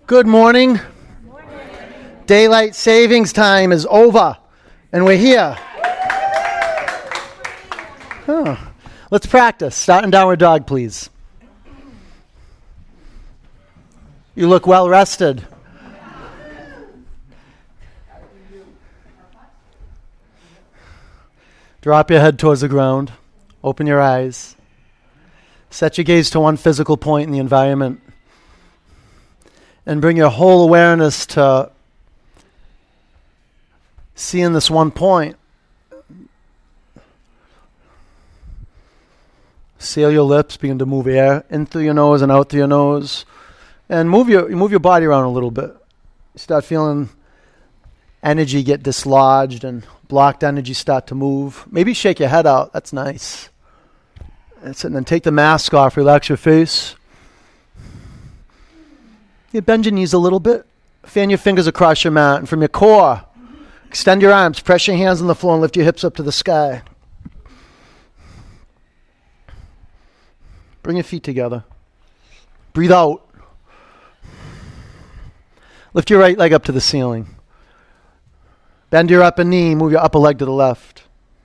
Good morning. Daylight savings time is over, and we're here. Let's practice. Start in downward dog, please. You look well rested. Drop your head towards the ground. Open your eyes. Set your gaze to one physical point in the environment. And bring your whole awareness to seeing this one point. Seal your lips, begin to move air in through your nose and out through your nose. And move your body around a little bit. You start feeling energy get dislodged and blocked energy start to move. Maybe shake your head out. That's nice. And then take the mask off, relax your face. You bend your knees a little bit. Fan your fingers across your mat. And from your core, extend your arms. Press your hands on the floor and lift your hips up to the sky. Bring your feet together. Breathe out. Lift your right leg up to the ceiling. Bend your upper knee. Move your upper leg to the left.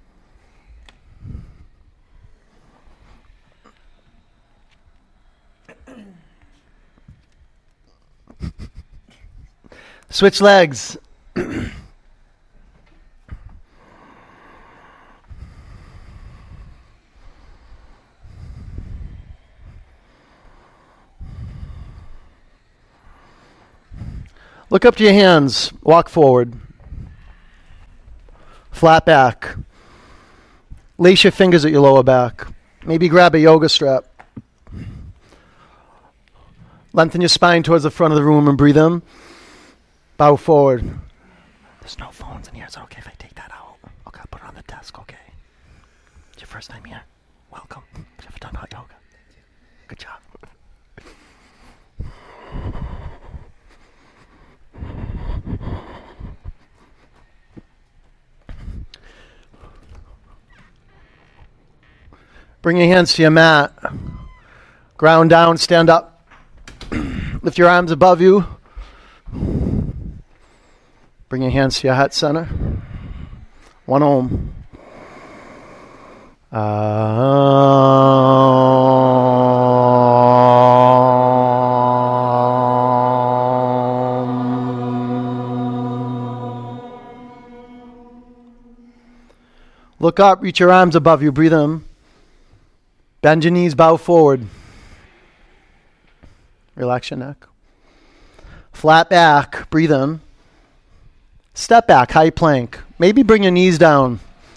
Switch legs. Look up to your hands. Walk forward. Flat back. Lace your fingers at your lower back. Maybe grab a yoga strap. Lengthen your spine towards the front of the room and breathe in. Bow forward. There's no phones in here. Is it okay if I take that out? Okay, I'll put it on the desk, okay? It's your first time here. Welcome. Have you ever done hot yoga? Good job. Bring your hands to your mat. Ground down, stand up. Lift your arms above you. Bring your hands to your heart center. One Om. Look up, reach your arms above you, breathe in. Bend your knees, bow forward. Relax your neck. Flat back, breathe in. Step back, high plank. Maybe bring your knees down.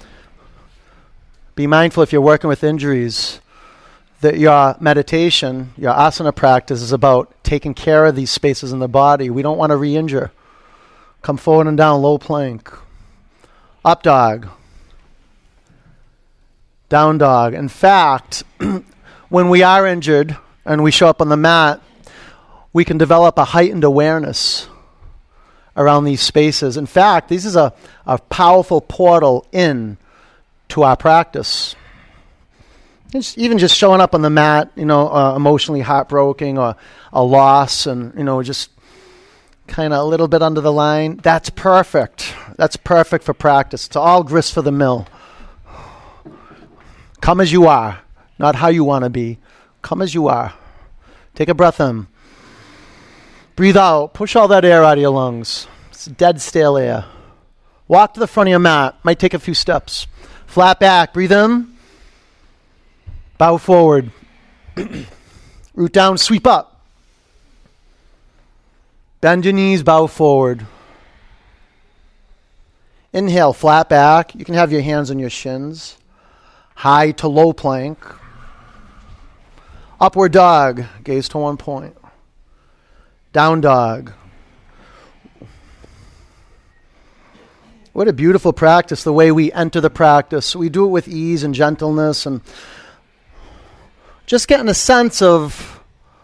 Be mindful if you're working with injuries that your meditation, your asana practice is about taking care of these spaces in the body. We don't want to re-injure. Come forward and down, low plank. Up dog. Down dog. In fact, when we are injured and we show up on the mat, we can develop a heightened awareness around these spaces. In fact, this is a powerful portal in to our practice. Even just showing up on the mat, emotionally heartbroken or a loss and, just kind of a little bit under the line. That's perfect. That's perfect for practice. It's all grist for the mill. Come as you are, not how you want to be. Come as you are. Take a breath in. Breathe out. Push all that air out of your lungs. It's dead, stale air. Walk to the front of your mat. Might take a few steps. Flat back. Breathe in. Bow forward. Root down. Sweep up. Bend your knees. Bow forward. Inhale. Flat back. You can have your hands on your shins. High to low plank. Upward dog. Gaze to one point. Down dog. What a beautiful practice, the way we enter the practice. We do it with ease and gentleness and just getting a sense of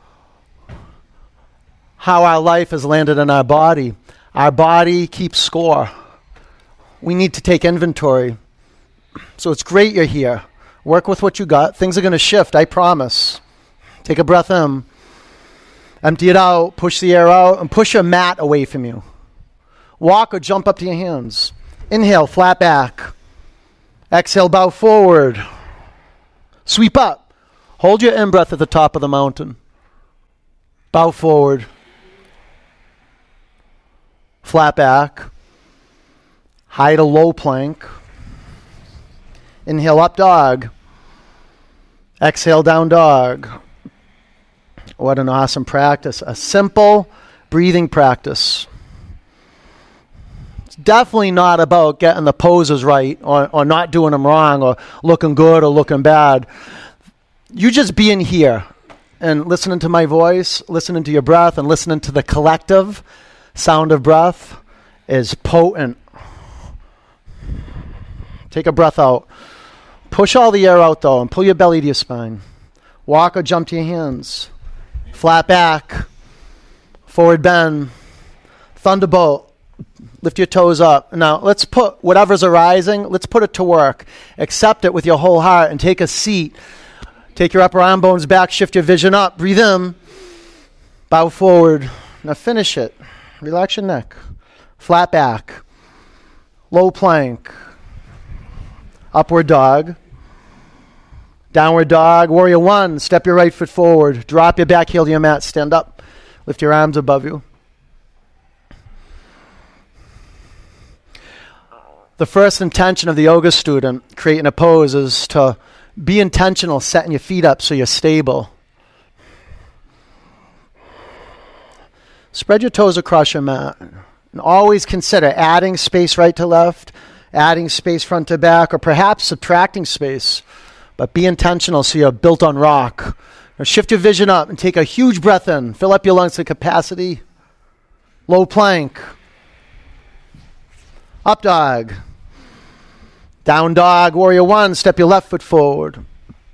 how our life has landed in our body. Our body keeps score. We need to take inventory. So it's great you're here. Work with what you got. Things are going to shift, I promise. Take a breath in. Empty it out, push the air out, and push your mat away from you. Walk or jump up to your hands. Inhale, flat back. Exhale, bow forward. Sweep up. Hold your in-breath at the top of the mountain. Bow forward. Flat back. High to low plank. Inhale, up dog. Exhale, down dog. What an awesome practice. A simple breathing practice. It's definitely not about getting the poses right or not doing them wrong or looking good or looking bad. You just being here and listening to my voice, listening to your breath, and listening to the collective sound of breath is potent. Take a breath out. Push all the air out, though, and pull your belly to your spine. Walk or jump to your hands. Flat back. Forward bend. Thunderbolt. Lift your toes up. Now, let's put whatever's arising, let's put it to work. Accept it with your whole heart and take a seat. Take your upper arm bones back. Shift your vision up. Breathe in. Bow forward. Now finish it. Relax your neck. Flat back. Low plank. Upward dog. Downward dog. Warrior one. Step your right foot forward. Drop your back heel to your mat. Stand up. Lift your arms above you. The first intention of the yoga student creating a pose is to be intentional, setting your feet up so you're stable. Spread your toes across your mat. And always consider adding space right to left, adding space front to back, or perhaps subtracting space. But be intentional so you're built on rock. Now shift your vision up and take a huge breath in. Fill up your lungs to capacity. Low plank. Up dog. Down dog. Warrior one. Step your left foot forward.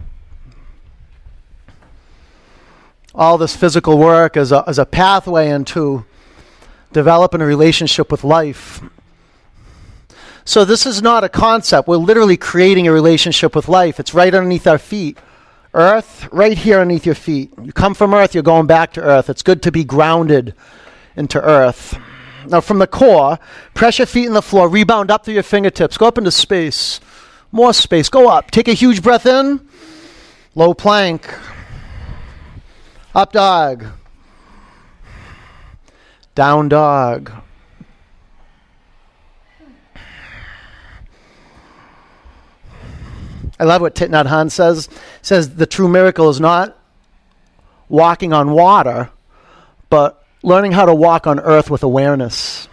All this physical work is a pathway into developing a relationship with life. So this is not a concept. We're literally creating a relationship with life. It's right underneath our feet. Earth, right here underneath your feet. You come from earth, you're going back to earth. It's good to be grounded into earth. Now from the core, press your feet in the floor, rebound up through your fingertips, go up into space. More space, go up. Take a huge breath in. Low plank. Up dog. Down dog. I love what Thich Nhat Hanh says. He says the true miracle is not walking on water, but learning how to walk on earth with awareness.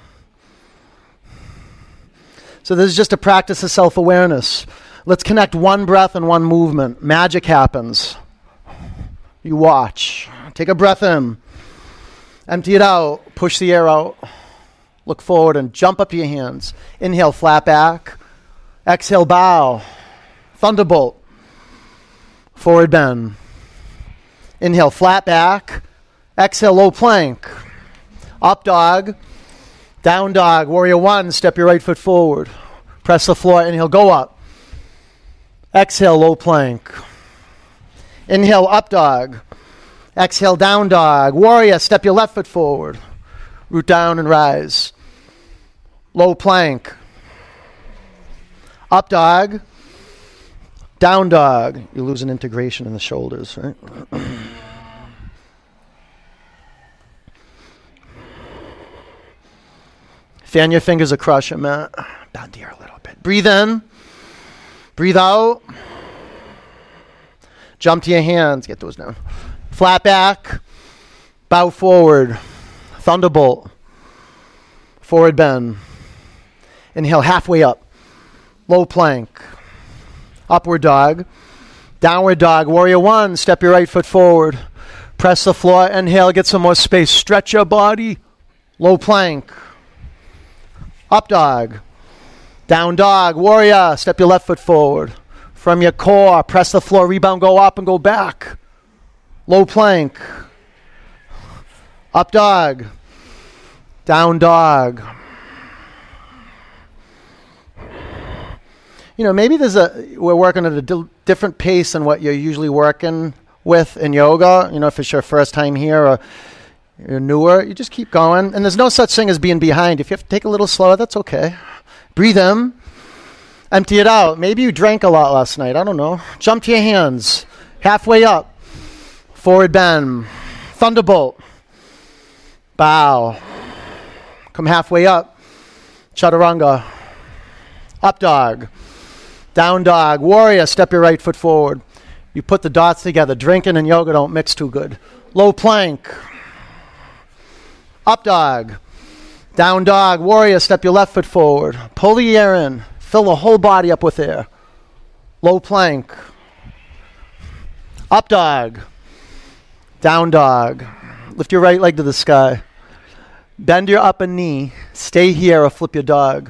So this is just a practice of self-awareness. Let's connect one breath and one movement. Magic happens. You watch. Take a breath in. Empty it out. Push the air out. Look forward and jump up to your hands. Inhale, flat back. Exhale, bow. Thunderbolt. Forward bend. Inhale, flat back. Exhale, low plank. Up dog. Down dog. Warrior one. Step your right foot forward. Press the floor. Inhale, go up. Exhale, low plank. Inhale, up dog. Exhale, down dog. Warrior, step your left foot forward. Root down and rise. Low plank. Up dog. Down dog. You lose an integration in the shoulders, right? Fan your fingers across your mat. Bend here a little bit. Breathe in. Breathe out. Jump to your hands. Get those down. Flat back. Bow forward. Thunderbolt. Forward bend. Inhale halfway up. Low plank. Upward dog. Downward dog. Warrior one. Step your right foot forward. Press the floor. Inhale. Get some more space. Stretch your body. Low plank. Up dog. Down dog. Warrior. Step your left foot forward. From your core, press the floor, rebound, go up and go back. Low plank. Up dog. Down dog. You know, maybe we're working at a different pace than what you're usually working with in yoga. You know, if it's your first time here, or You're newer, you just keep going. And there's no such thing as being behind. If you have to take a little slower, that's okay. Breathe in. Empty it out. Maybe you drank a lot last night. I don't know. Jump to your hands. Halfway up. Forward bend. Thunderbolt. Bow. Come halfway up. Chaturanga. Up dog. Down dog. Warrior. Step your right foot forward. You put the dots together. Drinking and yoga don't mix too good. Low plank. Up dog. Down dog. Warrior. Step your left foot forward. Pull the air in. Fill the whole body up with air. Low plank. Up dog. Down dog. Lift your right leg to the sky. Bend your upper knee. Stay here or flip your dog.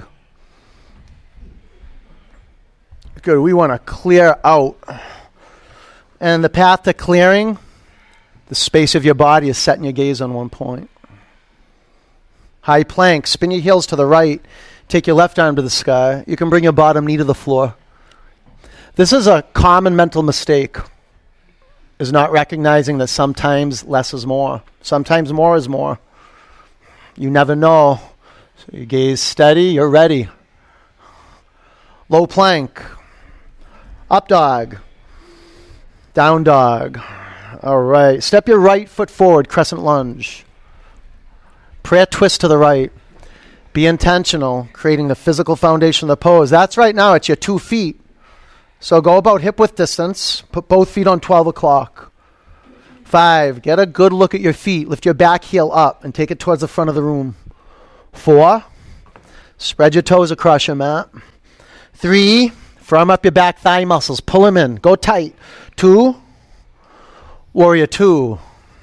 Good. We want to clear out. And the path to clearing, the space of your body is setting your gaze on one point. High plank. Spin your heels to the right. Take your left arm to the sky. You can bring your bottom knee to the floor. This is a common mental mistake, is not recognizing that sometimes less is more. Sometimes more is more. You never know. So you gaze steady, you're ready. Low plank. Up dog. Down dog. All right. Step your right foot forward, crescent lunge. Prayer twist to the right. Be intentional, creating the physical foundation of the pose. That's right now, it's your 2 feet. So go about hip width distance. Put both feet on 12 o'clock. 5, get a good look at your feet. Lift your back heel up and take it towards the front of the room. 4, spread your toes across your mat. 3, firm up your back thigh muscles. Pull them in. Go tight. 2, warrior 2.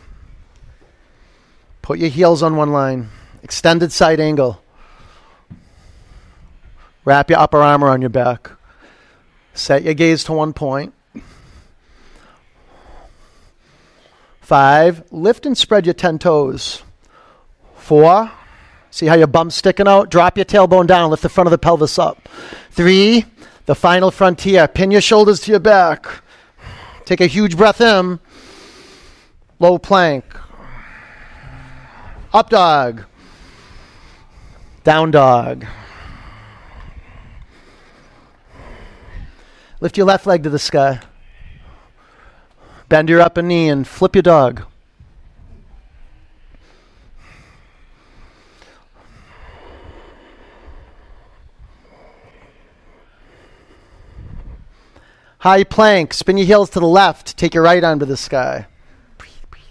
Put your heels on one line. Extended side angle. Wrap your upper arm around your back. Set your gaze to one point. 5, lift and spread your 10 toes. 4, see how your bum's sticking out? Drop your tailbone down, lift the front of the pelvis up. 3, the final frontier. Pin your shoulders to your back. Take a huge breath in. Low plank. Up dog. Down dog. Lift your left leg to the sky. Bend your upper knee and flip your dog. High plank. Spin your heels to the left. Take your right arm to the sky. Breathe, breathe.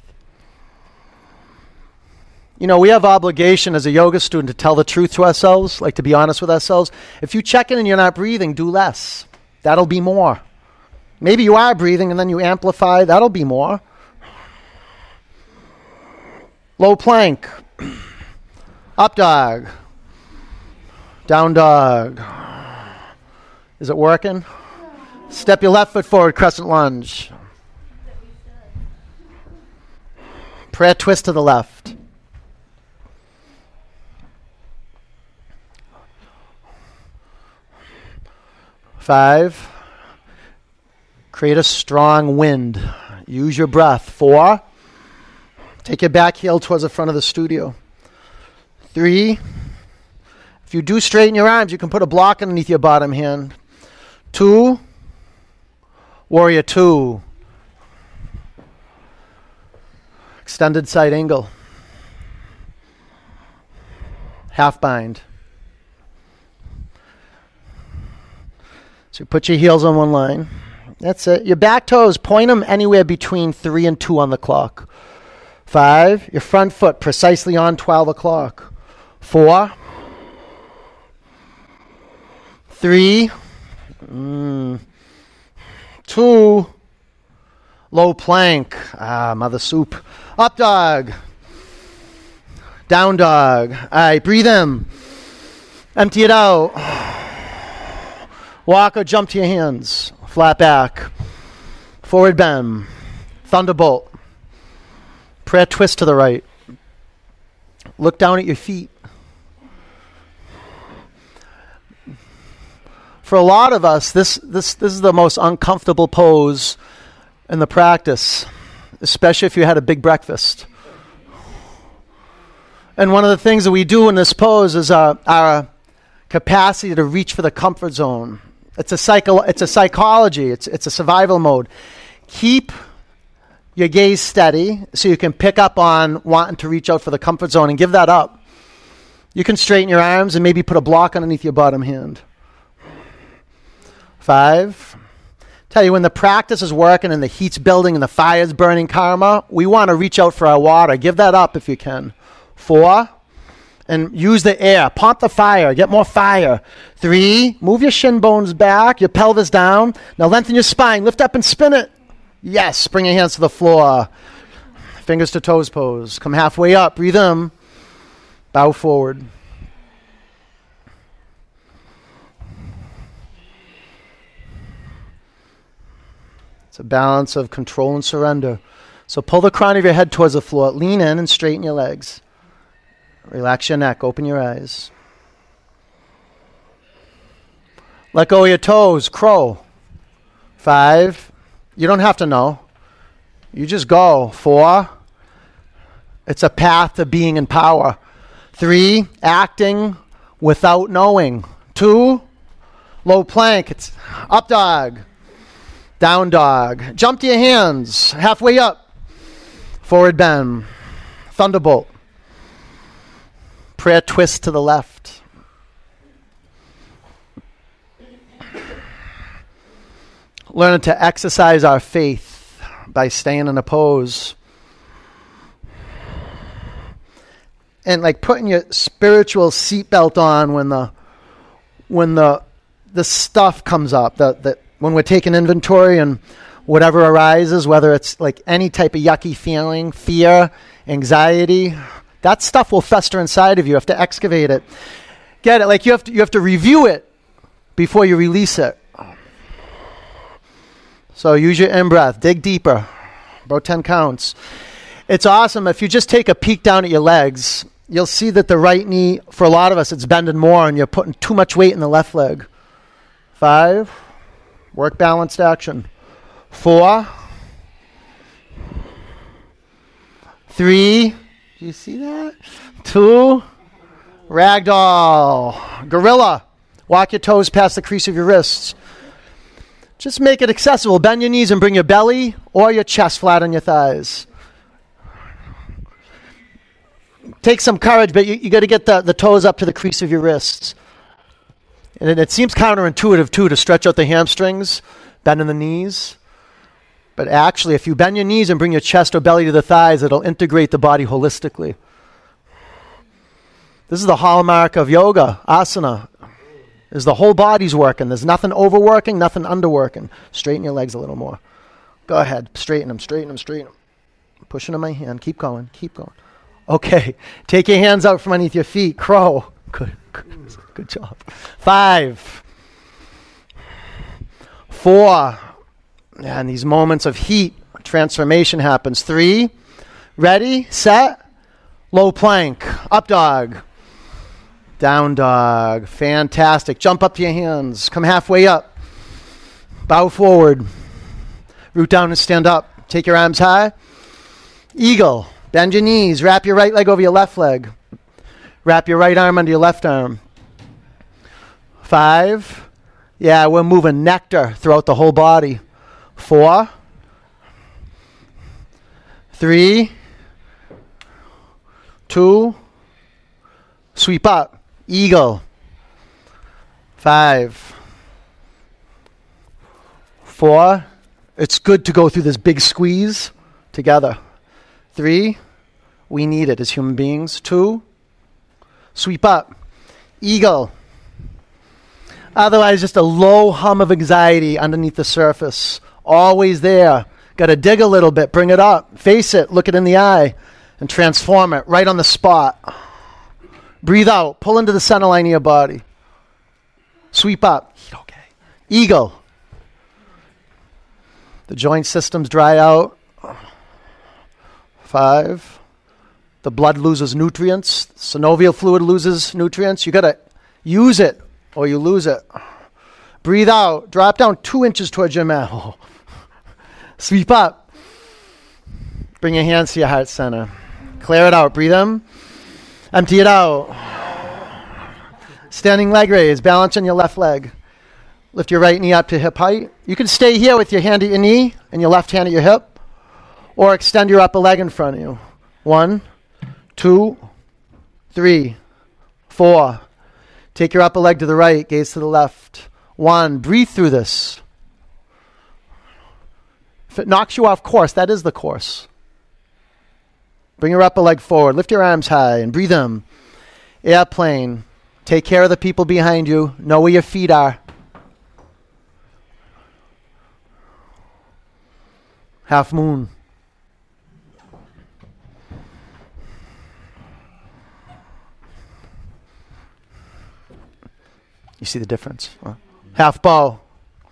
You know, we have obligation as a yoga student to tell the truth to ourselves, like to be honest with ourselves. If you check in and you're not breathing, do less. That'll be more. Maybe you are breathing and then you amplify. That'll be more. Low plank. Up dog. Down dog. Is it working? Step your left foot forward, crescent lunge. Prayer twist to the left. Five. Create a strong wind. Use your breath. 4. Take your back heel towards the front of the studio. 3. If you do straighten your arms, you can put a block underneath your bottom hand. 2. Warrior 2. Extended side angle. Half bind. So put your heels on one line. That's it. Your back toes, point them anywhere between 3 and 2 on the clock. 5. Your front foot precisely on 12 o'clock. 4. 3. 2. Low plank. Mother soup. Up dog. Down dog. All right, breathe in. Empty it out. Walk or jump to your hands. Flat back. Forward bend. Thunderbolt. Prayer twist to the right. Look down at your feet. For a lot of us, this is the most uncomfortable pose in the practice, especially if you had a big breakfast. And one of the things that we do in this pose is our capacity to reach for the comfort zone. It's a psychology. It's a survival mode. Keep your gaze steady so you can pick up on wanting to reach out for the comfort zone and give that up. You can straighten your arms and maybe put a block underneath your bottom hand. 5. Tell you, when the practice is working and the heat's building and the fire's burning karma, we want to reach out for our water. Give that up if you can. 4. And use the air. Pump the fire. Get more fire. 3. Move your shin bones back, your pelvis down. Now lengthen your spine. Lift up and spin it. Yes. Bring your hands to the floor. Fingers to toes pose. Come halfway up. Breathe in. Bow forward. It's a balance of control and surrender. So pull the crown of your head towards the floor. Lean in and straighten your legs. Relax your neck. Open your eyes. Let go of your toes. Crow. 5. You don't have to know. You just go. 4. It's a path to being in power. 3. Acting without knowing. 2. Low plank. It's up dog. Down dog. Jump to your hands. Halfway up. Forward bend. Thunderbolt. Prayer twist to the left. Learning to exercise our faith by staying in a pose. And like putting your spiritual seatbelt on when the stuff comes up, when we're taking inventory and whatever arises, whether it's like any type of yucky feeling, fear, anxiety, that stuff will fester inside of you. You have to excavate it. Get it? Like you have to review it before you release it. So use your in-breath. Dig deeper. About 10 counts. It's awesome. If you just take a peek down at your legs, you'll see that the right knee, for a lot of us, it's bending more and you're putting too much weight in the left leg. 5. Work balanced action. 4. 3. Do you see that? 2. Ragdoll. Gorilla. Walk your toes past the crease of your wrists. Just make it accessible. Bend your knees and bring your belly or your chest flat on your thighs. Take some courage, but you got to get the toes up to the crease of your wrists. And it seems counterintuitive, too, to stretch out the hamstrings, bending the knees. But actually, if you bend your knees and bring your chest or belly to the thighs, it'll integrate the body holistically. This is the hallmark of yoga, asana. Is the whole body's working. There's nothing overworking, nothing underworking. Straighten your legs a little more. Go ahead. Straighten them, straighten them, straighten them. I'm pushing on my hand. Keep going, keep going. Okay. Take your hands out from underneath your feet. Crow. Good job. 5. 4. And these moments of heat, transformation happens. 3. Ready, set, low plank, up dog. Down dog. Fantastic. Jump up to your hands. Come halfway up. Bow forward. Root down and stand up. Take your arms high. Eagle. Bend your knees. Wrap your right leg over your left leg. Wrap your right arm under your left arm. 5. Yeah, we're moving nectar throughout the whole body. 4. 3. 2. Sweep up. Eagle. 5. 4. It's good to go through this big squeeze together. 3. We need it as human beings. 2. Sweep up. Eagle. Otherwise, just a low hum of anxiety underneath the surface. Always there. Got to dig a little bit. Bring it up. Face it. Look it in the eye. And transform it right on the spot. Breathe out. Pull into the center line of your body. Sweep up. Okay. Eagle. The joint systems dry out. 5. The blood loses nutrients. Synovial fluid loses nutrients. You got to use it or you lose it. Breathe out. Drop down 2 inches towards your mat. Oh. Sweep up. Bring your hands to your heart center. Clear it out. Breathe in. Empty it out. Standing leg raise. Balance on your left leg. Lift your right knee up to hip height. You can stay here with your hand at your knee and your left hand at your hip, or extend your upper leg in front of you. 1, 2, 3, 4. Take your upper leg to the right, gaze to the left. 1. Breathe through this. If it knocks you off course, that is the course. Bring your upper leg forward. Lift your arms high and breathe in. Airplane. Take care of the people behind you. Know where your feet are. Half moon. You see the difference? Huh? Half bow.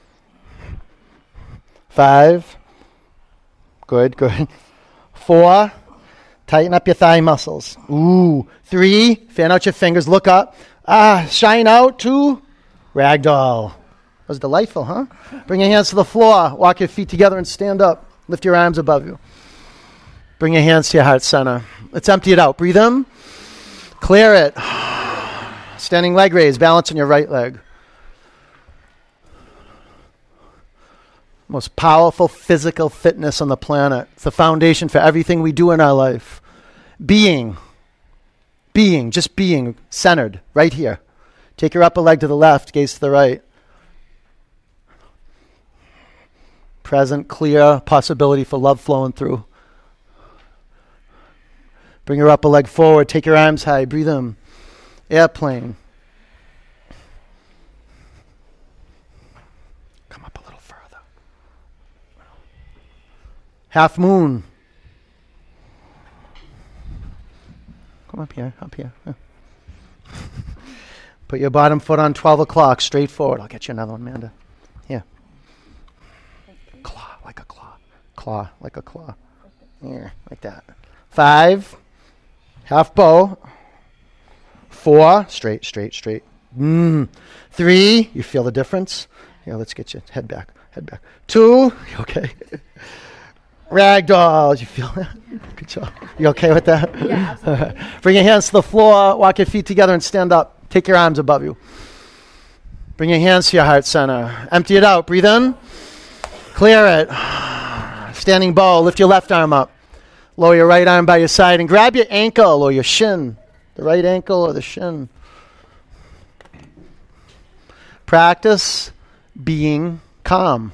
5. Good. 4. Tighten up your thigh muscles. 3. Fan out your fingers. Look up. Shine out. 2. Ragdoll. That was delightful, huh? Bring your hands to the floor. Walk your feet together and stand up. Lift your arms above you. Bring your hands to your heart center. Let's empty it out. Breathe in. Clear it. Standing leg raise. Balance on your right leg. Most powerful physical fitness on the planet. It's the foundation for everything we do in our life. Being, just being centered right here. Take your upper leg to the left, gaze to the right. Present, clear possibility for love flowing through. Bring your upper leg forward. Take your arms high. Breathe in. Airplane. Come up a little further. Half moon. Come up here. Yeah. Put your bottom foot on 12 o'clock, straight forward. I'll get you another one, Amanda. Here. Claw, like a claw. Claw, like a claw. Here, like that. 5. Half bow. 4. Straight. 3. You feel the difference? Here, let's get you. Head back. 2. Okay. Ragdoll. You feel that? Good job. You okay with that? Yeah, absolutely. Bring your hands to the floor. Walk your feet together and stand up. Take your arms above you. Bring your hands to your heart center. Empty it out. Breathe in. Clear it. Standing bow. Lift your left arm up. Lower your right arm by your side and grab your ankle or your shin. The right ankle or the shin. Practice being calm.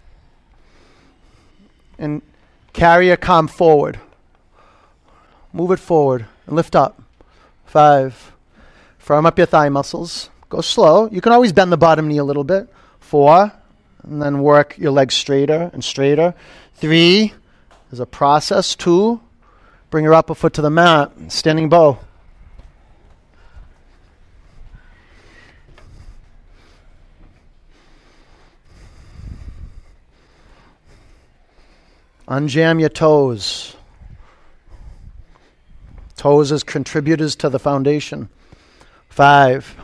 And carry your calm forward. Move it forward and lift up. 5. Firm up your thigh muscles. Go slow. You can always bend the bottom knee a little bit. 4. And then work your legs straighter and straighter. 3. There's a process. 2. Bring your upper foot to the mat. Standing bow. Unjam your toes. Toes as contributors to the foundation. 5.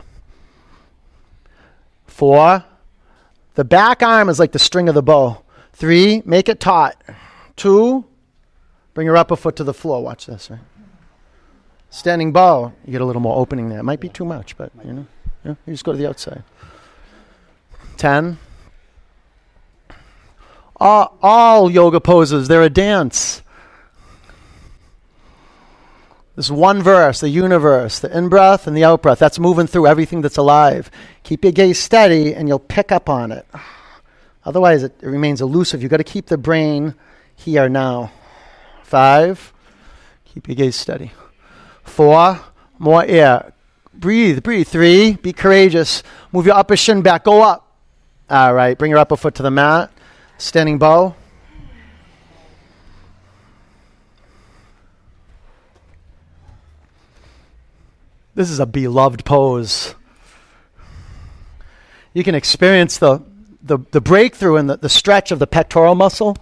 4. The back arm is like the string of the bow. 3. Make it taut. 2. Bring your upper foot to the floor. Watch this. Right? Standing bow. You get a little more opening there. It might be too much, but you just go to the outside. 10. All yoga poses, they're a dance. This one verse, the universe, the in-breath and the out-breath, that's moving through everything that's alive. Keep your gaze steady and you'll pick up on it. Otherwise, it remains elusive. You've got to keep the brain here now. 5. Keep your gaze steady. 4. More air. Breathe. 3. Be courageous. Move your upper shin back. Go up. All right. Bring your upper foot to the mat. Standing bow. This is a beloved pose. You can experience the breakthrough and the stretch of the pectoral muscle.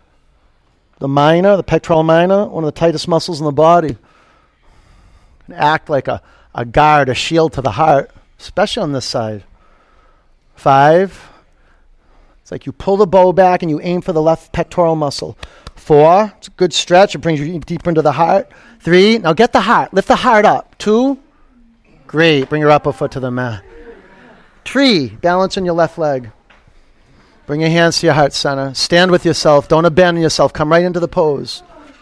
The pectoral minor, one of the tightest muscles in the body. Act like a guard, a shield to the heart, especially on this side. 5. It's like you pull the bow back and you aim for the left pectoral muscle. 4, it's a good stretch. It brings you deeper into the heart. 3, now get the heart. Lift the heart up. 2, great. Bring your upper foot to the mat. 3, balance on your left leg. Bring your hands to your heart center. Stand with yourself. Don't abandon yourself. Come right into the pose.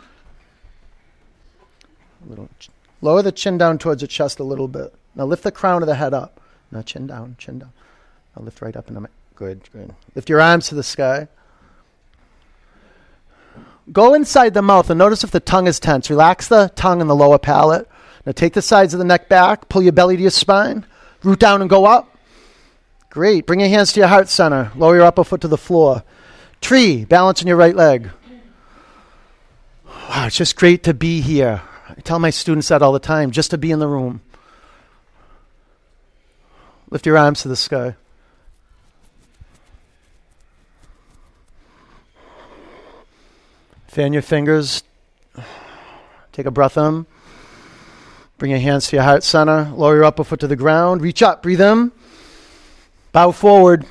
Lower the chin down towards the chest a little bit. Now lift the crown of the head up. Now chin down, chin down. Now lift right up. Good, good. Lift your arms to the sky. Go inside the mouth and notice if the tongue is tense. Relax the tongue and the lower palate. Now take the sides of the neck back. Pull your belly to your spine. Root down and go up. Great. Bring your hands to your heart center. Lower your upper foot to the floor. 3, balance on your right leg. Wow, it's just great to be here. I tell my students that all the time, just to be in the room. Lift your arms to the sky. Fan your fingers. Take a breath in. Bring your hands to your heart center. Lower your upper foot to the ground. Reach up. Breathe in. Bow forward.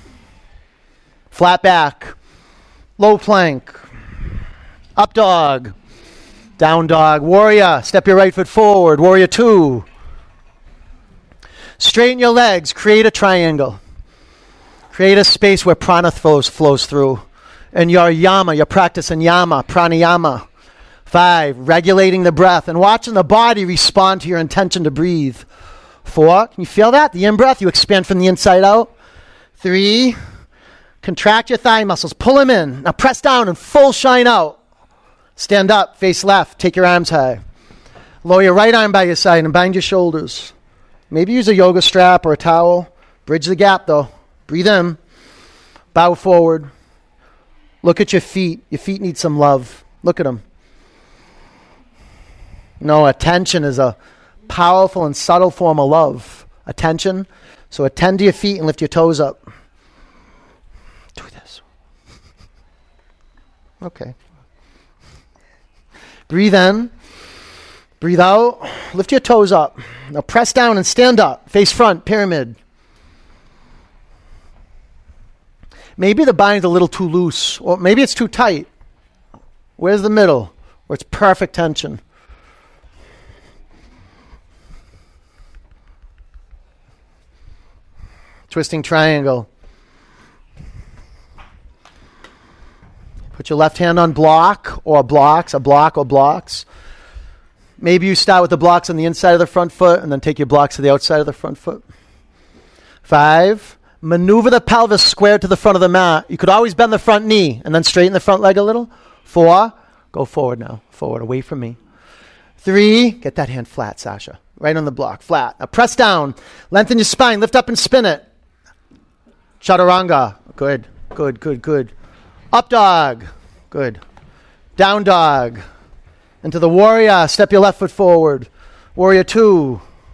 Flat back. Low plank. Up dog. Down dog. Warrior. Step your right foot forward. Warrior 2. Straighten your legs. Create a triangle. Create a space where prana flows through. And your yama, your practice in yama, pranayama. 5, regulating the breath and watching the body respond to your intention to breathe. 4, can you feel that? The in-breath, you expand from the inside out. 3, contract your thigh muscles. Pull them in. Now press down and full shine out. Stand up, face left. Take your arms high. Lower your right arm by your side and bind your shoulders. Maybe use a yoga strap or a towel. Bridge the gap, though. Breathe in. Bow forward. Look at your feet. Your feet need some love. Look at them. No, attention is a powerful and subtle form of love. Attention. So attend to your feet and lift your toes up. Do this. Okay. Breathe in. Breathe out. Lift your toes up. Now press down and stand up. Face front, pyramid. Maybe the bind's a little too loose, or maybe it's too tight. Where's the middle? Where it's perfect tension. Twisting triangle. Put your left hand on block or blocks, a block or blocks. Maybe you start with the blocks on the inside of the front foot and then take your blocks to the outside of the front foot. 5, maneuver the pelvis square to the front of the mat. You could always bend the front knee and then straighten the front leg a little. 4, go forward now. Forward, away from me. 3, get that hand flat, Sasha. Right on the block, flat. Now press down. Lengthen your spine. Lift up and spin it. Chaturanga. Good, good, good, good. Up dog. Good. Down dog. Into the warrior. Step your left foot forward. Warrior 2.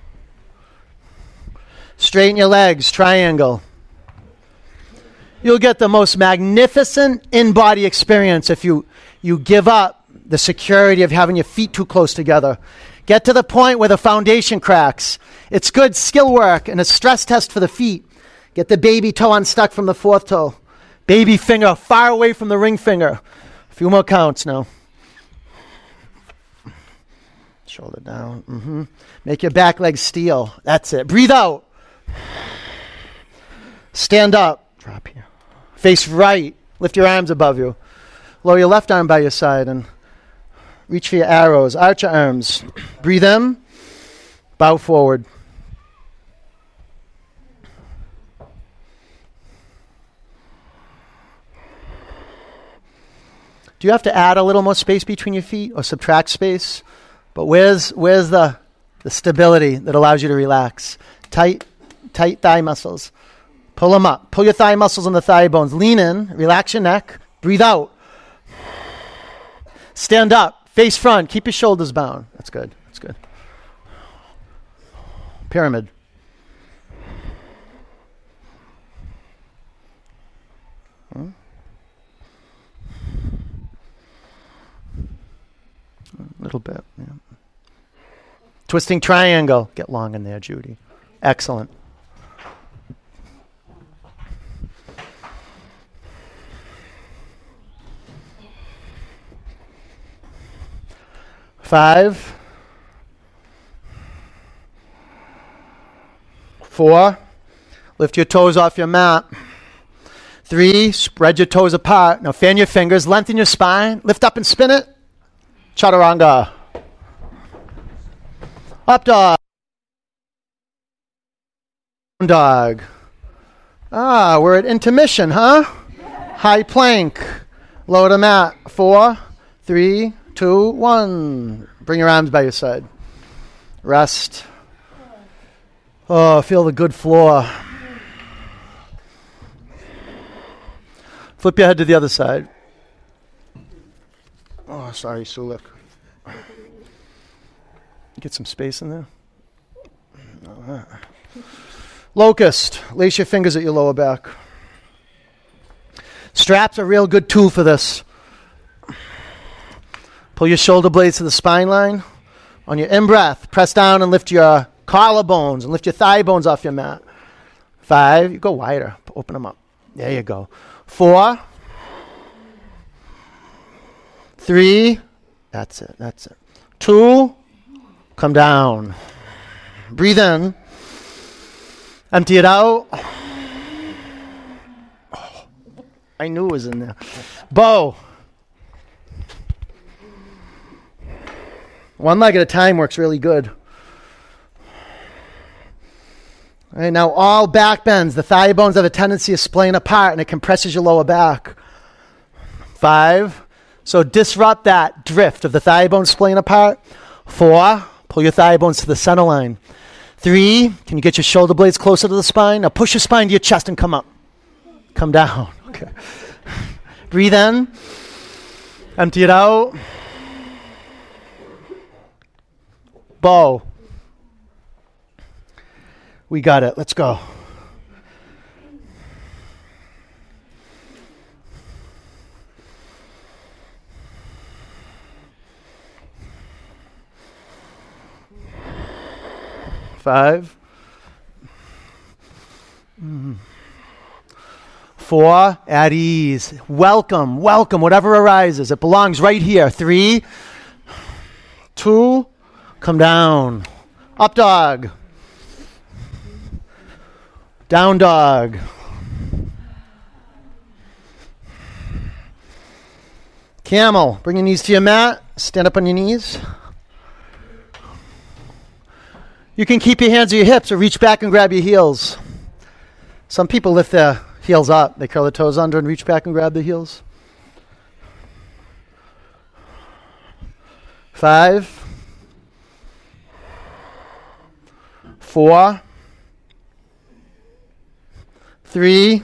Straighten your legs. Triangle. You'll get the most magnificent in-body experience if you give up the security of having your feet too close together. Get to the point where the foundation cracks. It's good skill work and a stress test for the feet. Get the baby toe unstuck from the 4th toe. Baby finger far away from the ring finger. A few more counts now. Shoulder down. Make your back leg steel. That's it. Breathe out. Stand up. Drop here. Face right. Lift your arms above you. Lower your left arm by your side and reach for your arrows. Arch your arms. Breathe in. Bow forward. Do you have to add a little more space between your feet or subtract space? But where's the stability that allows you to relax? Tight thigh muscles. Pull them up. Pull your thigh muscles on the thigh bones. Lean in. Relax your neck. Breathe out. Stand up. Face front. Keep your shoulders bound. That's good. That's good. Pyramid. A little bit. Yeah. Twisting triangle. Get long in there, Judy. Excellent. 5, 4, lift your toes off your mat. 3, spread your toes apart. Now fan your fingers, lengthen your spine, lift up and spin it. Chaturanga. Up dog. Down dog. We're at intermission, huh? High plank. Lower the mat. 4, 3, 2, 1. Bring your arms by your side. Rest. Oh, feel the good floor. Flip your head to the other side. Oh, sorry, Sulik. Get some space in there. Locust. Lace your fingers at your lower back. Straps are a real good tool for this. Pull your shoulder blades to the spine line. On your in-breath, press down and lift your collarbones and lift your thigh bones off your mat. 5, you go wider. Open them up. There you go. 4, 3, that's it. 2, come down. Breathe in. Empty it out. Oh, I knew it was in there. Bow. One leg at a time works really good. All right, now all back bends. The thigh bones have a tendency of splaying apart and it compresses your lower back. 5. So disrupt that drift of the thigh bones splaying apart. 4. Pull your thigh bones to the center line. 3. Can you get your shoulder blades closer to the spine? Now push your spine to your chest and come up. Come down. Okay. Breathe in. Empty it out. Bow. We got it. Let's go. Five. 4, at ease. Welcome, whatever arises. It belongs right here. 3, 2, come down. Up dog. Down dog. Camel. Bring your knees to your mat. Stand up on your knees. You can keep your hands at your hips or reach back and grab your heels. Some people lift their heels up. They curl their toes under and reach back and grab the heels. 5, 4, 3,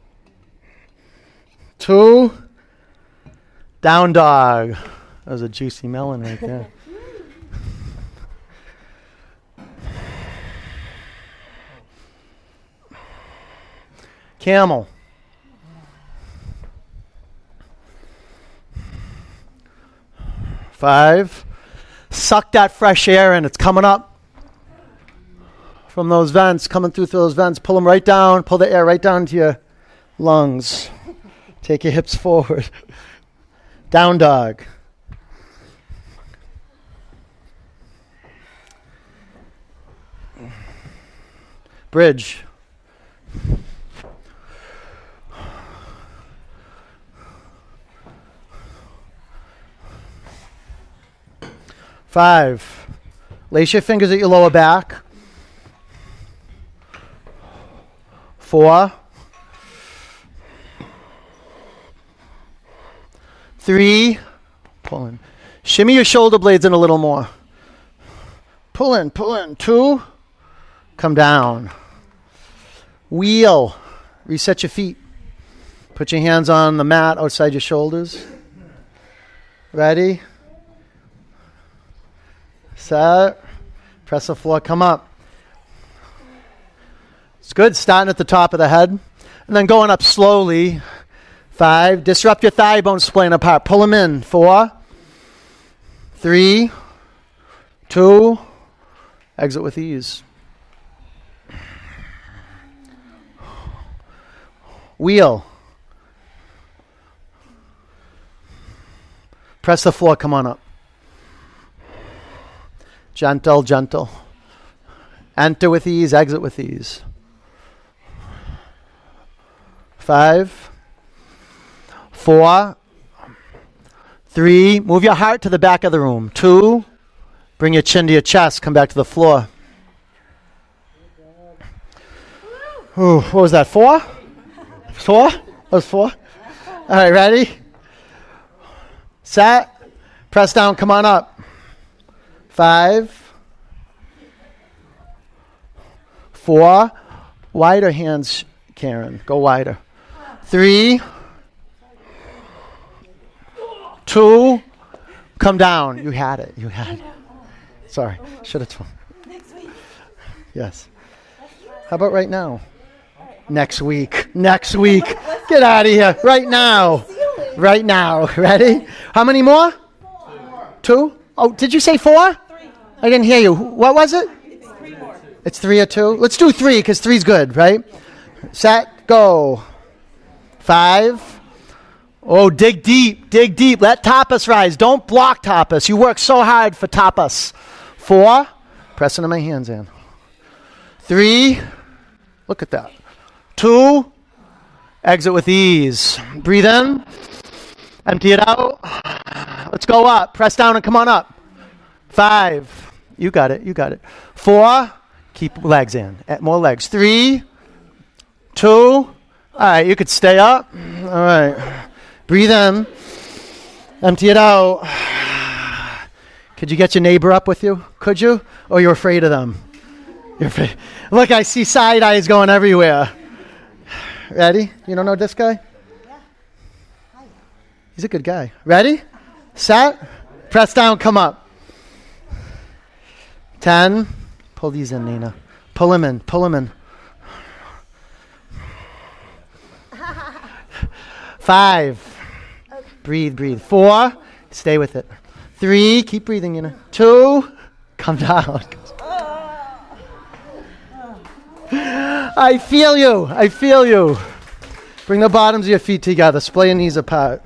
2, down dog. That was a juicy melon right there. Camel. 5. Suck that fresh air in. It's coming up from those vents, coming through those vents. Pull them right down. Pull the air right down into your lungs. Take your hips forward. Down dog. Bridge. 5. Lace your fingers at your lower back. 4. 3. Pull in. Shimmy your shoulder blades in a little more. Pull in. 2. Come down. Wheel. Reset your feet. Put your hands on the mat outside your shoulders. Ready? Set. Press the floor. Come up. It's good starting at the top of the head and then going up slowly. 5. Disrupt your thigh bones splaying apart. Pull them in. 4. 3. 2. Exit with ease. Wheel. Press the floor. Come on up. Gentle, gentle. Enter with ease, exit with ease. 5, 4, 3. Move your heart to the back of the room. 2. Bring your chin to your chest. Come back to the floor. Ooh, what was that, 4? 4? That was 4? All right, ready? Set. Press down, come on up. 5, 4. Wider hands, Karen. Go wider. 3, 2. Come down. You had it. You had it. Sorry. Should have told. Next week. Yes. How about right now? Next week. Next week. Get out of here. Right now. Right now. Ready? How many more? 2? Oh, did you say 4? 3. I didn't hear you. What was it? It's 3 more. It's 3 or 2? Let's do 3 because 3's good, right? Set, go. 5. Oh, dig deep, dig deep. Let tapas rise. Don't block tapas. You work so hard for tapas. 4. Press into my hands in. 3. Look at that. 2. Exit with ease. Breathe in. Empty it out. Let's go up. Press down and come on up. 5. You got it. You got it. 4. Keep legs in. More legs. 3. 2. All right. You could stay up. All right. Breathe in. Empty it out. Could you get your neighbor up with you? Could you? Or you're afraid of them? You're afraid. Look, I see side eyes going everywhere. Ready? You don't know this guy? Yeah. Hi. He's a good guy. Ready? Set. Press down. Come up. 10. Pull these in, Nina. Pull him in. Pull him in. 5. Breathe, breathe. 4. Stay with it. 3. Keep breathing, Nina. 2. Come down. I feel you. I feel you. Bring the bottoms of your feet together. Splay your knees apart.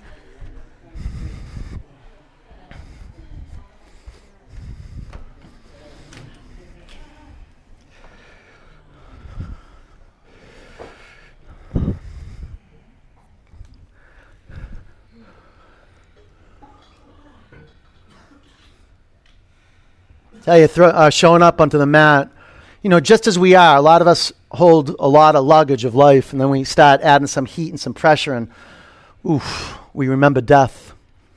Tell you, showing up onto the mat, just as we are, a lot of us hold a lot of luggage of life, and then we start adding some heat and some pressure, and we remember death.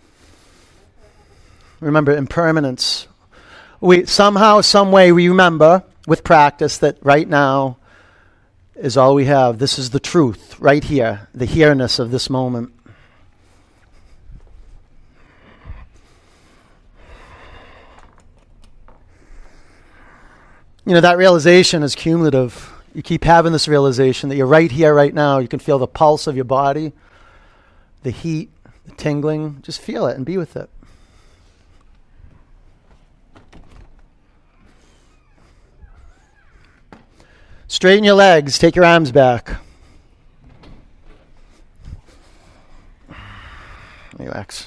Remember impermanence. We somehow, some way, we remember with practice that right now is all we have. This is the truth, right here, the here-ness of this moment. That realization is cumulative. You keep having this realization that you're right here, right now. You can feel the pulse of your body, the heat, the tingling. Just feel it and be with it. Straighten your legs. Take your arms back. Relax.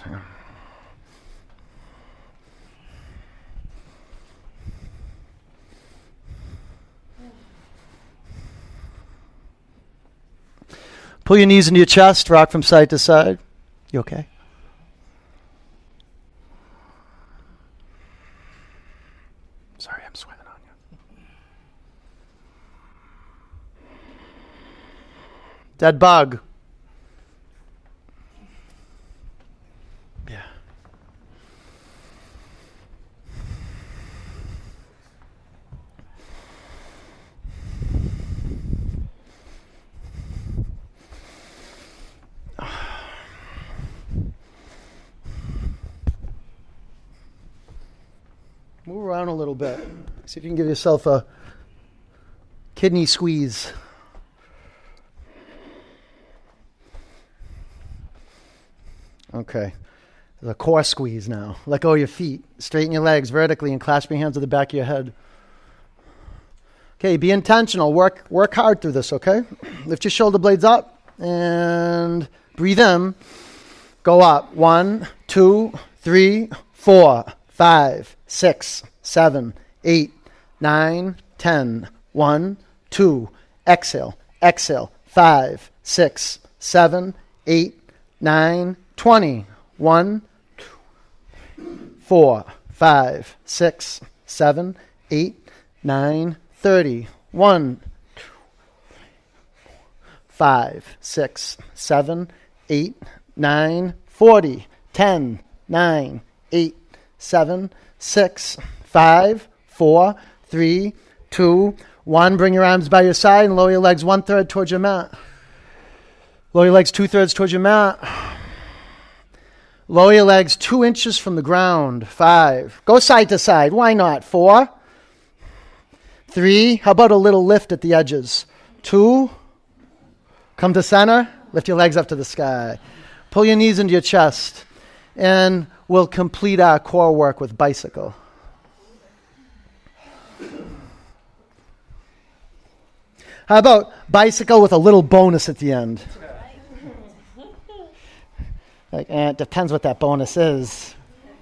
Pull your knees into your chest, rock from side to side. You okay? Sorry, I'm sweating on you. Dead bug. Yeah. Move around a little bit. See if you can give yourself a kidney squeeze. Okay. There's a core squeeze now. Let go of your feet. Straighten your legs vertically and clasp your hands to the back of your head. Okay, be intentional. Work hard through this, okay? Lift your shoulder blades up and breathe in. Go up. 1, 2, 3, 4, 5, 6, 7, 8, 9, 10. 1, 2. Exhale. Exhale. 5, 6, 7, 8, 9, 20. 1, 4, 5, 6, 7, 8, 9, 30. 1, 5, 6, 7, 8, 9, 40. 10, 9, 8, 7, 6, 5, 4, 3, 2, 1. Bring your arms by your side and lower your legs 1/3 towards your mat. Lower your legs 2/3 towards your mat. Lower your legs 2 inches from the ground. 5. Go side to side. Why not? 4. 3. How about a little lift at the edges? 2. Come to center. Lift your legs up to the sky. Pull your knees into your chest. And we'll complete our core work with bicycle. How about bicycle with a little bonus at the end? It depends what that bonus is.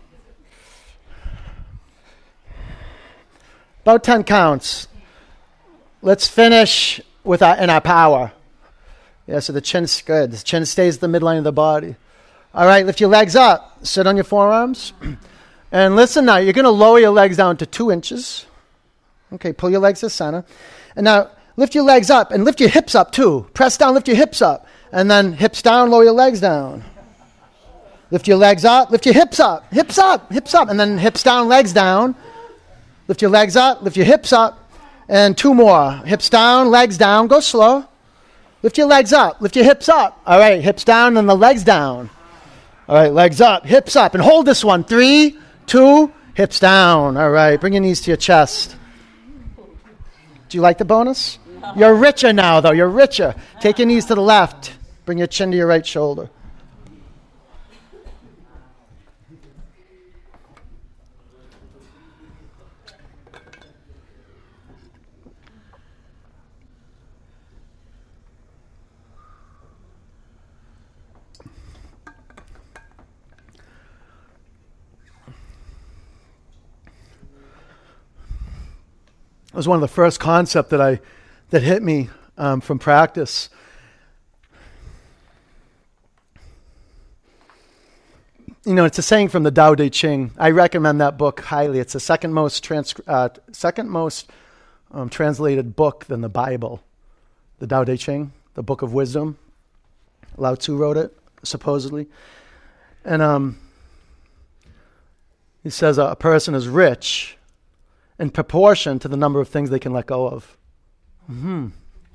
About 10 counts. Let's finish with in our power. Yeah, so the chin's good. The chin stays at the midline of the body. All right, lift your legs up. Sit on your forearms. And listen now, you're going to lower your legs down to 2 inches. Okay, pull your legs to center. And now lift your legs up and lift your hips up too. Press down, lift your hips up. And then hips down, lower your legs down. Lift your legs up, lift your hips up, hips up, hips up, and then hips down, legs down. Lift your legs up, lift your hips up, and 2 more. Hips down, legs down, go slow. Lift your legs up, lift your hips up. All right, hips down and the legs down. All right, legs up, hips up, and hold this one. 3, 2, hips down. All right, bring your knees to your chest. Do you like the bonus? No. You're richer now, though, you're richer. Take your knees to the left. Bring your chin to your right shoulder. It was one of the first concepts that hit me from practice. You know, it's a saying from the Tao Te Ching. I recommend that book highly. It's the second most translated book than the Bible. The Tao Te Ching, the Book of Wisdom. Lao Tzu wrote it, supposedly. And he says a person is rich in proportion to the number of things they can let go of. A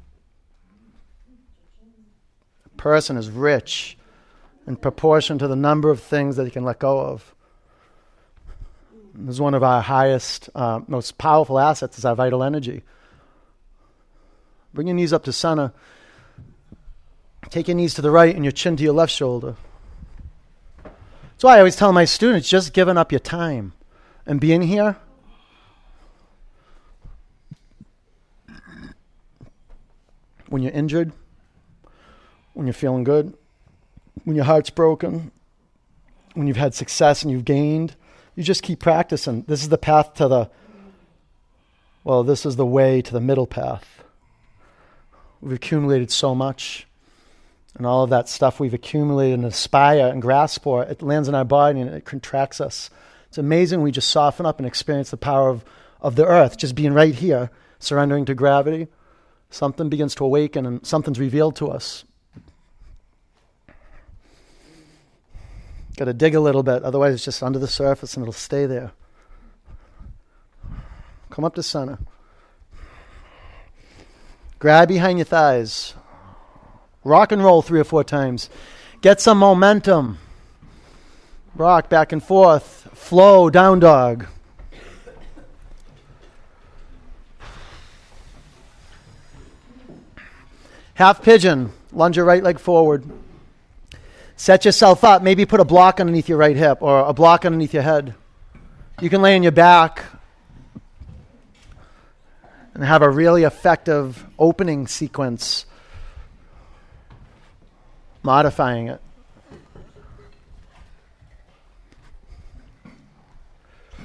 person is rich in proportion to the number of things that he can let go of. This is one of our highest, most powerful assets is our vital energy. Bring your knees up to center. Take your knees to the right and your chin to your left shoulder. That's why I always tell my students, just giving up your time and being here. When you're injured, when you're feeling good, when your heart's broken, when you've had success and you've gained, you just keep practicing. This is the path to this is the way to the middle path. We've accumulated so much, and all of that stuff we've accumulated and aspire and grasp for, it lands in our body and it contracts us. It's amazing we just soften up and experience the power of the earth, just being right here, surrendering to gravity. Something begins to awaken and something's revealed to us. Got to dig a little bit, otherwise it's just under the surface and it'll stay there. Come up to center. Grab behind your thighs. Rock and roll 3 or 4 times. Get some momentum. Rock back and forth. Flow, down dog. Half pigeon. Lunge your right leg forward. Set yourself up. Maybe put a block underneath your right hip or a block underneath your head. You can lay on your back and have a really effective opening sequence, modifying it.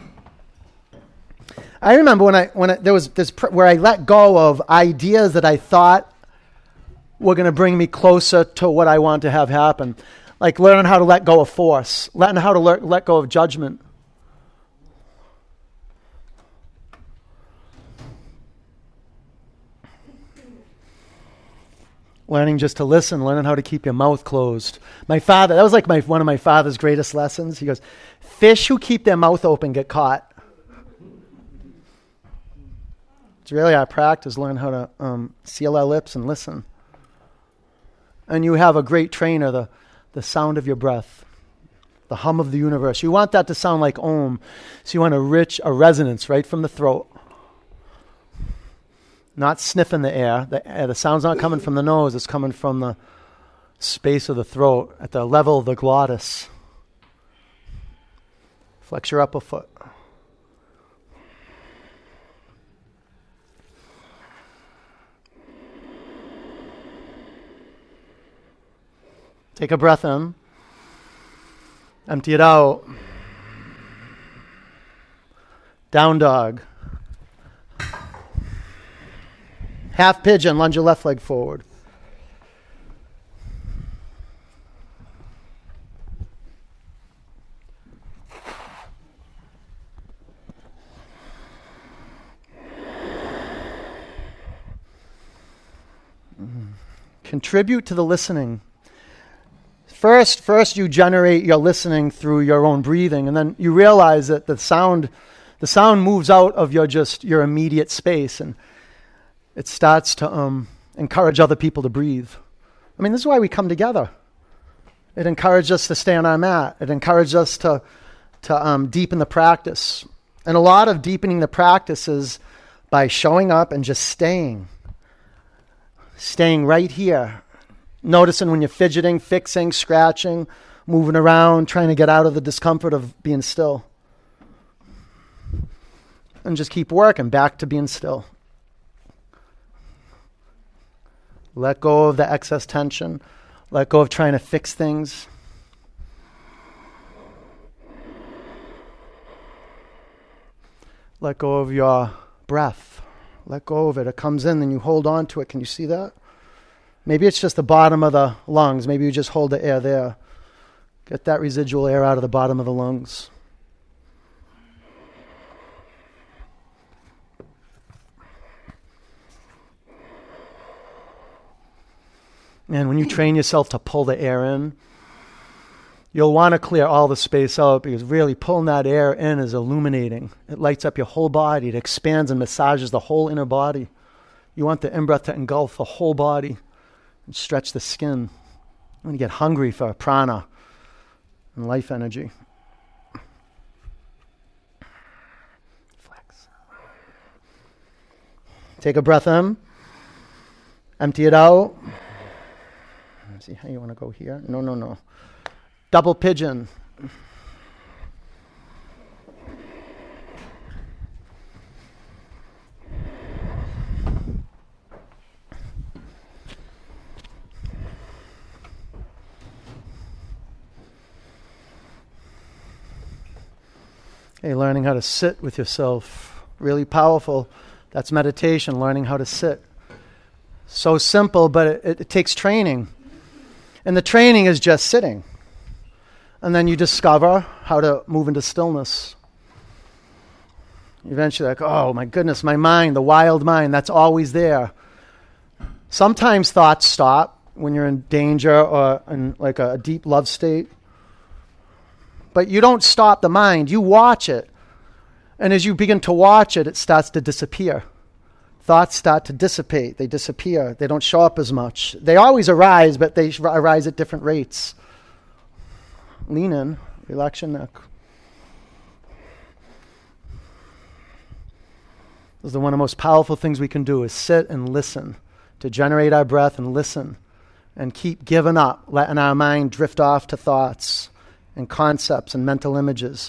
I remember there was this where I let go of ideas that I thought were going to bring me closer to what I want to have happen. Like learning how to let go of force, learning how to let go of judgment. Learning just to listen, learning how to keep your mouth closed. My father, that was like one of my father's greatest lessons. He goes, fish who keep their mouth open get caught. It's really our practice, learn how to seal our lips and listen. And you have a great trainer, the sound of your breath, the hum of the universe. You want that to sound like Om. So you want a resonance right from the throat. Not sniffing the air. The sound's not coming from the nose. It's coming from the space of the throat at the level of the glottis. Flex your upper foot. Take a breath in. Empty it out. Down dog. Half pigeon, lunge your left leg forward. Contribute to the listening. First you generate your listening through your own breathing, and then you realize that the sound moves out of your immediate space, and it starts to encourage other people to breathe. I mean, this is why we come together. It encourages us to stay on our mat. It encourages us to deepen the practice. And a lot of deepening the practice is by showing up and just staying right here. Noticing when you're fidgeting, fixing, scratching, moving around, trying to get out of the discomfort of being still. And just keep working back to being still. Let go of the excess tension. Let go of trying to fix things. Let go of your breath. Let go of it. It comes in, then you hold on to it. Can you see that? Maybe it's just the bottom of the lungs. Maybe you just hold the air there. Get that residual air out of the bottom of the lungs. And when you train yourself to pull the air in, you'll want to clear all the space out, because really pulling that air in is illuminating. It lights up your whole body. It expands and massages the whole inner body. You want the in-breath to engulf the whole body and stretch the skin. When you get hungry for prana and life energy. Flex. Take a breath in. Empty it out. Let's see how you want to go here. No. Double pigeon. Hey, learning how to sit with yourself. Really powerful. That's meditation, learning how to sit. So simple, but it takes training. And the training is just sitting. And then you discover how to move into stillness. Eventually, like, oh my goodness, my mind, the wild mind, that's always there. Sometimes thoughts stop when you're in danger or in like a deep love state. But you don't stop the mind, you watch it. And as you begin to watch it, it starts to disappear. Thoughts start to dissipate, they disappear, they don't show up as much. They always arise, but they arise at different rates. Lean in, relax your neck. This is one of the most powerful things we can do, is sit and listen, to generate our breath and listen, and keep giving up, letting our mind drift off to thoughts and concepts and mental images.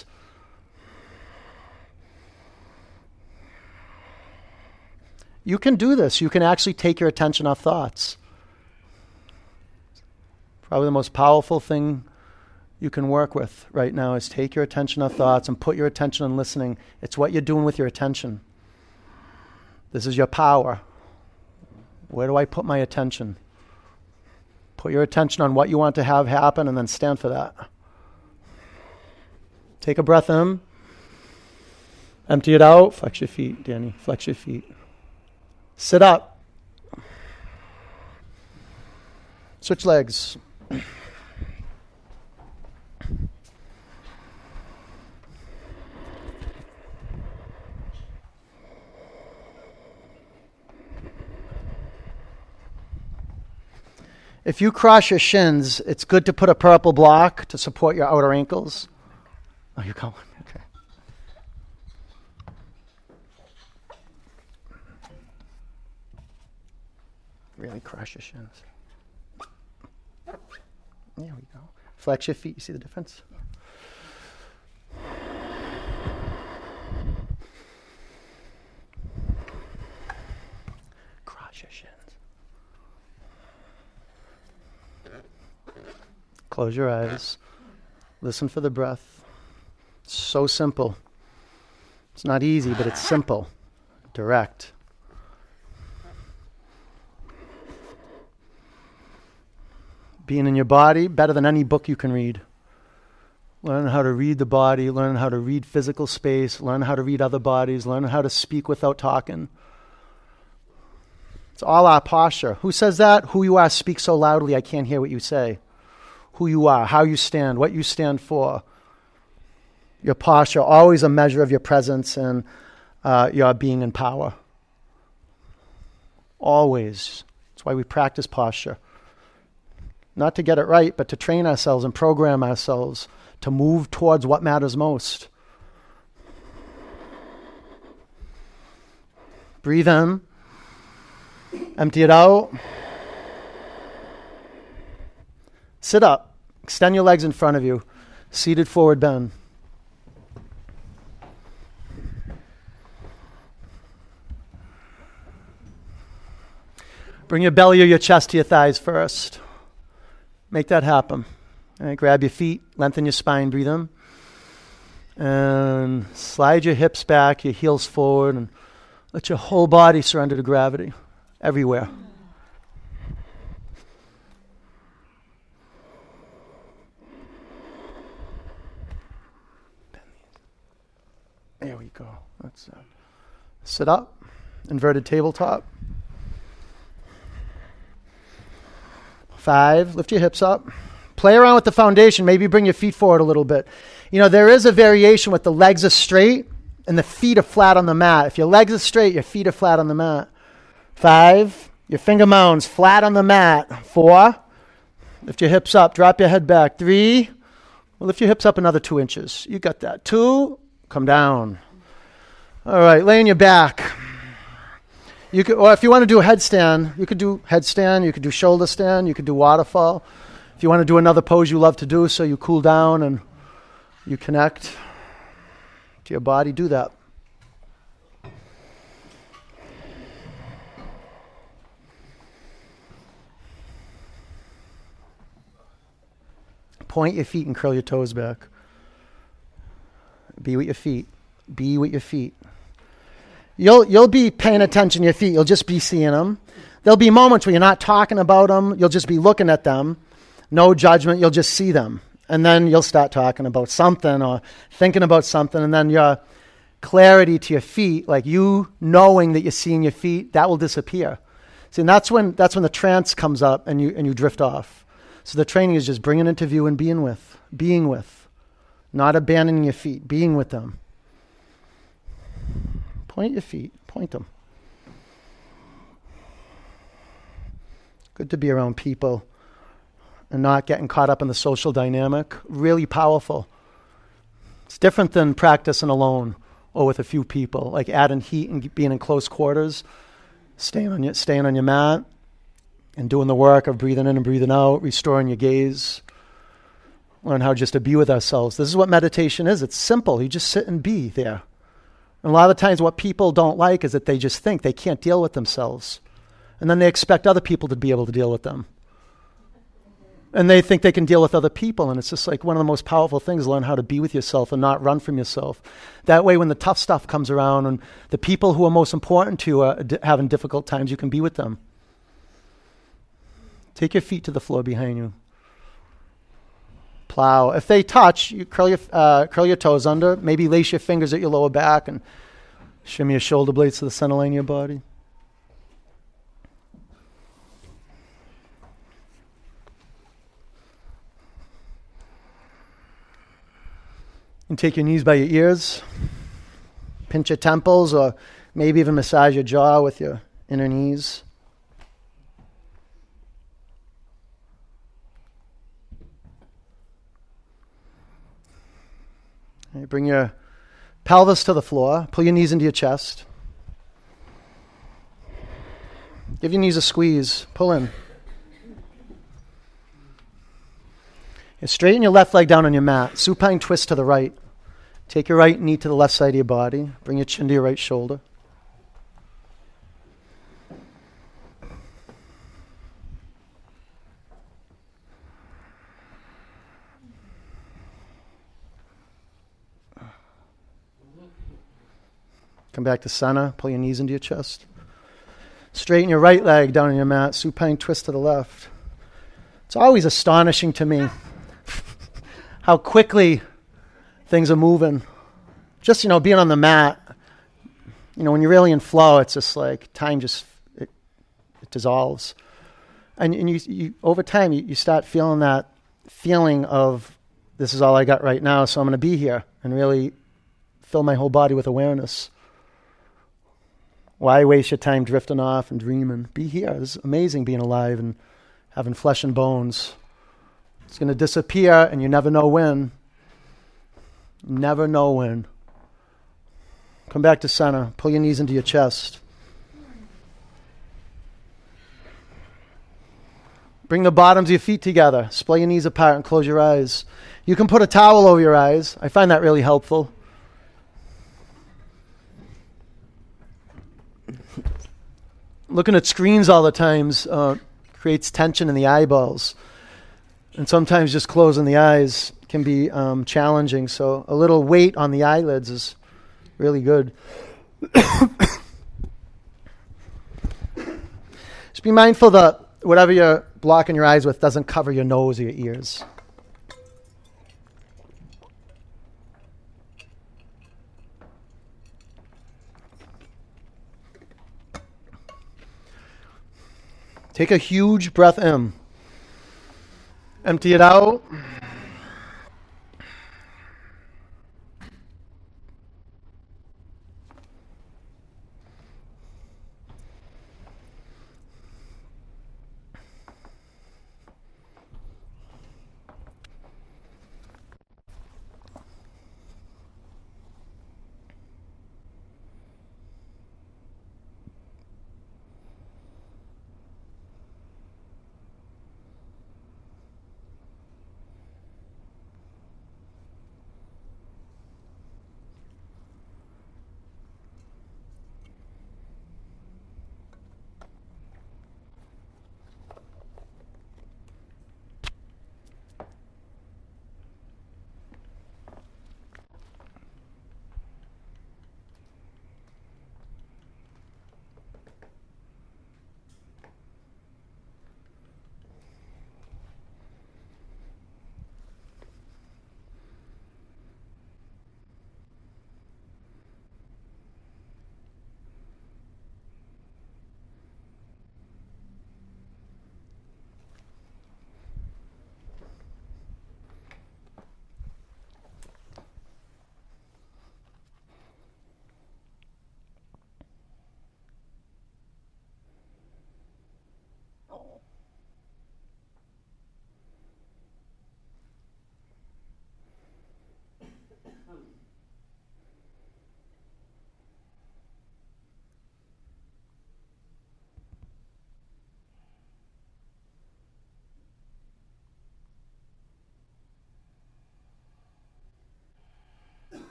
You can do this. You can actually take your attention off thoughts. Probably the most powerful thing you can work with right now is take your attention off thoughts and put your attention on listening. It's what you're doing with your attention. This is your power. Where do I put my attention? Put your attention on what you want to have happen and then stand for that. Take a breath in. Empty it out. Flex your feet, Danny. Flex your feet. Sit up. Switch legs. If you cross your shins, it's good to put a purple block to support your outer ankles. Oh, you're going? Okay. Really cross your shins. There we go. Flex your feet. You see the difference? Cross your shins. Close your eyes. Listen for the breath. It's so simple. It's not easy, but it's simple. Direct. Being in your body, better than any book you can read. Learn how to read the body, learn how to read physical space, learn how to read other bodies, learn how to speak without talking. It's all our posture. Who says that? Who you are speaks so loudly I can't hear what you say. Who you are, how you stand, what you stand for. Your posture, always a measure of your presence and your being in power. Always. That's why we practice posture. Not to get it right, but to train ourselves and program ourselves to move towards what matters most. Breathe in. Empty it out. Sit up. Extend your legs in front of you. Seated forward bend. Bring your belly or your chest to your thighs first. Make that happen. All right, grab your feet, lengthen your spine, breathe in. And slide your hips back, your heels forward, and let your whole body surrender to gravity everywhere. There we go. That's it. Sit up, inverted tabletop. 5, lift your hips up. Play around with the foundation. Maybe bring your feet forward a little bit. You know, there is a variation with the legs are straight and the feet are flat on the mat. If your legs are straight, your feet are flat on the mat. 5, your finger mounds flat on the mat. 4, lift your hips up, drop your head back. 3, lift your hips up another 2 inches. You got that. 2, come down. All right, lay on your back. You could, or if you want to do a headstand, you could do headstand, you could do shoulder stand, you could do waterfall. If you want to do another pose you love to do so you cool down and you connect to your body, do that. Point your feet and curl your toes back. Be with your feet. Be with your feet. You'll be paying attention to your feet. You'll just be seeing them. There'll be moments where you're not talking about them. You'll just be looking at them. No judgment. You'll just see them. And then you'll start talking about something or thinking about something. And then your clarity to your feet, like you knowing that you're seeing your feet, that will disappear. See, and that's when the trance comes up and you drift off. So the training is just bringing into view and being with, not abandoning your feet, being with them. Point your feet. Point them. Good to be around people and not getting caught up in the social dynamic. Really powerful. It's different than practicing alone or with a few people, like adding heat and being in close quarters, staying on your mat and doing the work of breathing in and breathing out, restoring your gaze. Learn how just to be with ourselves. This is what meditation is. It's simple. You just sit and be there. And a lot of times what people don't like is that they just think they can't deal with themselves. And then they expect other people to be able to deal with them. And they think they can deal with other people. And it's just like one of the most powerful things, learn how to be with yourself and not run from yourself. That way, when the tough stuff comes around and the people who are most important to you are having difficult times, you can be with them. Take your feet to the floor behind you. Plow. If they touch, you curl your toes under. Maybe lace your fingers at your lower back and shimmy your shoulder blades to the center line of your body. And take your knees by your ears. Pinch your temples, or maybe even massage your jaw with your inner knees. Okay, bring your pelvis to the floor. Pull your knees into your chest. Give your knees a squeeze. Pull in. And straighten your left leg down on your mat. Supine twist to the right. Take your right knee to the left side of your body. Bring your chin to your right shoulder. Come back to center. Pull your knees into your chest. Straighten your right leg down on your mat. Supine twist to the left. It's always astonishing to me how quickly things are moving. Just, being on the mat, when you're really in flow, it's just like time it dissolves. And you over time, you start feeling that feeling of, this is all I got right now, so I'm going to be here and really fill my whole body with awareness. Why waste your time drifting off and dreaming? Be here. This is amazing being alive and having flesh and bones. It's going to disappear, and you never know when. Never know when. Come back to center. Pull your knees into your chest. Bring the bottoms of your feet together. Splay your knees apart and close your eyes. You can put a towel over your eyes. I find that really helpful. Looking at screens all the times creates tension in the eyeballs. And sometimes just closing the eyes can be challenging. So a little weight on the eyelids is really good. Just be mindful that whatever you're blocking your eyes with doesn't cover your nose or your ears. Take a huge breath in. Empty it out.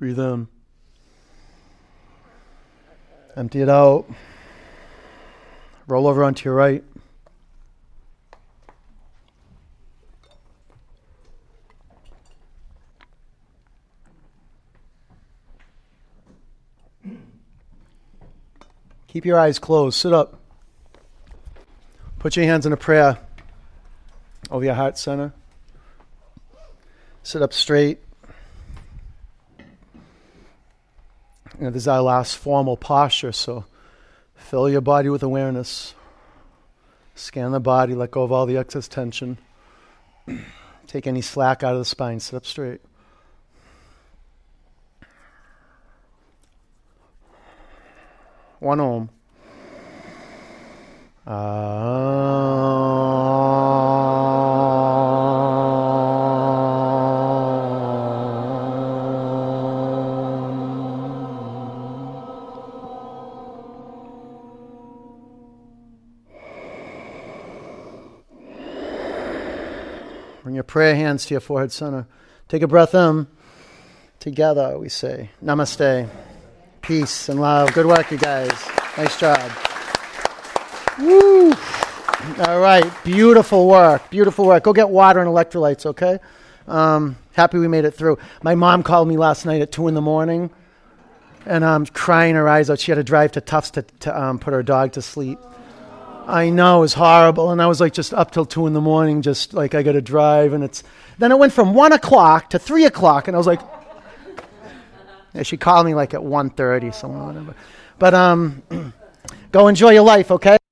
Breathe in. Empty it out. Roll over onto your right. Keep your eyes closed. Sit up. Put your hands in a prayer over your heart center. Sit up straight. This is our last formal posture, so fill your body with awareness. Scan the body, let go of all the excess tension. Take any slack out of the spine. Sit up straight. One Om. Bring your prayer hands to your forehead center. Take a breath in. Together we say, Namaste. Peace and love. Good work, you guys. Nice job. Woo! All right. Beautiful work. Beautiful work. Go get water and electrolytes, okay? Happy we made it through. My mom called me last night at 2 a.m. and crying her eyes out. She had to drive to Tufts to put her dog to sleep. I know, it was horrible. And I was like just up till 2 a.m, just like I got to drive. And then it went from 1 o'clock to 3 o'clock. And I was like, yeah, she called me like at 1:30, somewhere, whatever. But go enjoy your life, okay?